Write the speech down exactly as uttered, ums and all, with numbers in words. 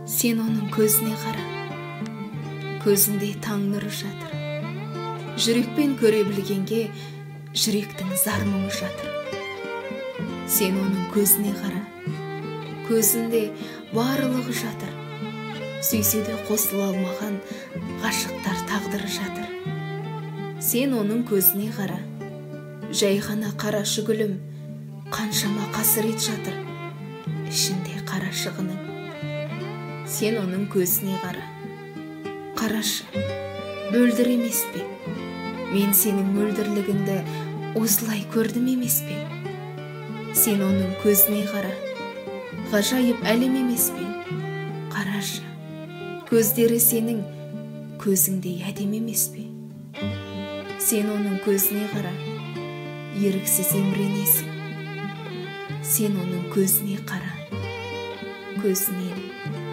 Сен оның көзіне қара, көзінде таң нұры жатыр. Жүрекпен көре білгенге жүректің зар мұңы жатыр. Сен оның көзіне қара, көзінде барлығы жатыр. Сүйсе де қосыла алмаған ғашықтар тағдыры жатыр. Сен оның көзіне қара, жай ғана қарашы гүлім, қаншама қасірет жатыр ішінде қарашығының. Сен оның көзіне қара, қарашы, мөлдір емес пе? Мен сенің мөлдірлігіңді осылай көрдім емес пе? Сен оның көзіне қара, ғажайып әлем емес пе? Қарашы, көздері сенің көзіңдей әдемі емес пе? Сен оның көзіне қара, еріксіз еміренесің. Сен оның көзіне қара, көзінен